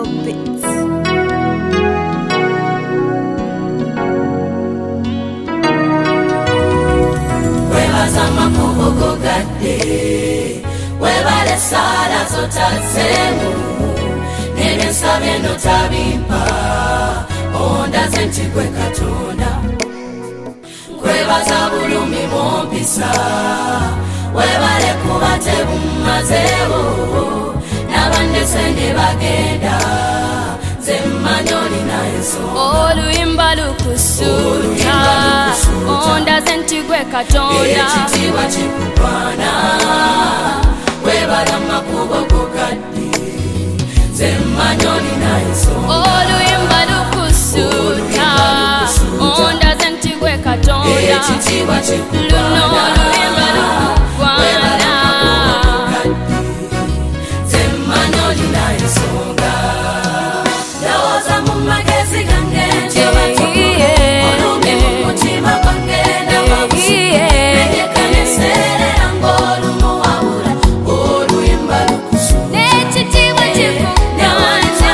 Bits. Webaza amakubo gogadde, webale sala zotazzemu, n'ebyensabe notabimpa, ondaze nti gwe Katonda. Kwebaza bulumi bwompisa, webale kuba tebummazeewo, n'abandese ne bagenda, nze mmanyi olina ensonga. Oluyimba lukusuuta, ondaze nti gwe Katonda. Ekitiibwa kikugwana, webale amakubo gogadde, nze mmanyi olina ensonga. Oluyimba lukusuuta, ondaze nti gwe Katonda. Ekitiibwa Luno kikugwana, oluyimba lukugwana, nze mmanyi olina ensonga. Ndowooza mu magezi gange njoba olumye mu mutima gwange n'amabusuka, menyekana eseerera ng'olumu wabula oluyimba lukusuuta. n'ekitiibwa kikugwana,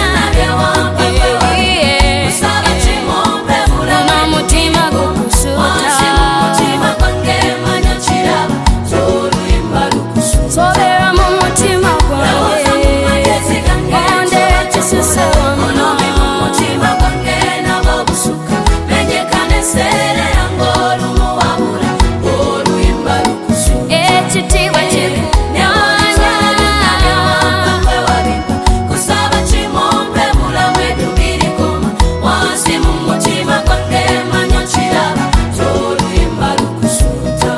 Kusaba kimumpe bulamu n'omutima wansi mu gukusuuta. mutima gwange manya kiraba oluyimba lukusuuta. Sobera mu mutima Ndowooza mu magezi gange gwange, onde ekisusse olumye mu wamma. mutima gwange n'amabusuka, menyekana eseerera ng'olumu wabula oluyimba lukusuuta. Ekitiibwa kikugwana, Kusaba kimumpe bulamu edubirikoma, wansi mu mutima gwange manya kiraba oluyimba lukusuuta.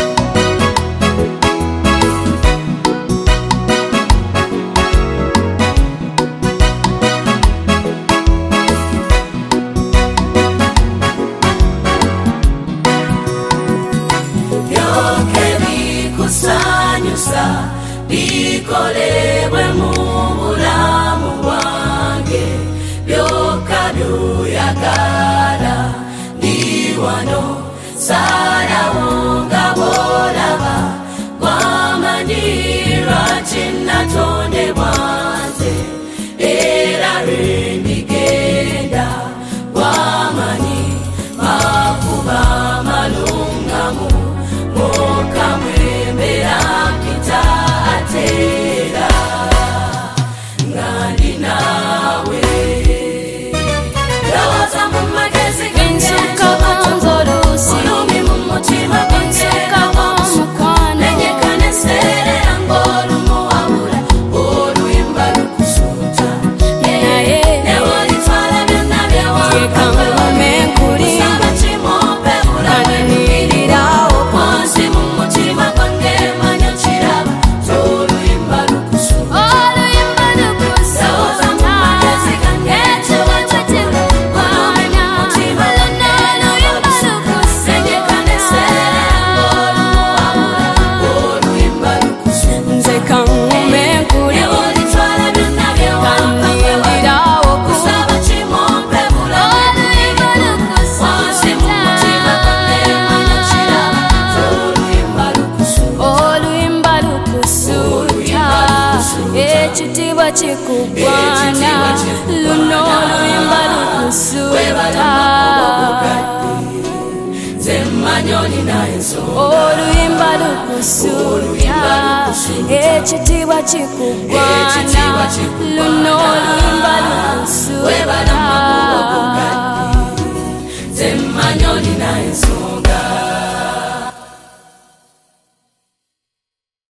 Byonke bikusanyusa bikolebwe mu bulamu bwange, byokka byoyagala ndi wano, salawo nga bw'olaba, gwamanyi lwaki natondebwa nze, era lwe ndigenda gwamanyi makuba malungamu, mwoka mwemera mpita ateera nga ndi naawe. Ndowooza mu magezi gange ensukka bonza oluusi, olumi mu mutima gwange ensukka bw'omukwano, menyekana eseerera ng'olumu wabula oluyimba lukusuuta. naye Newolitwala byonna teeka nkume nkuli, kusaba kimumpe bulamu kananiirirawo wansi mu mutima gwange manya kiraba oluyimba lukusuuta. oluyimba lukusuuta. Ekitiibwa kikugwana, luno oluyimba lukusuuta. Nze kangume nkuli, kanniirirawo ku oluyimba lukusuuta. Oluyimba lukusuuta, ekitiibwa kikugwana, luno oluyimba lukusuuta. Nze mmanyi olina ensonga. Oluyimba lukusuuta, ekitiibwa kikugwana,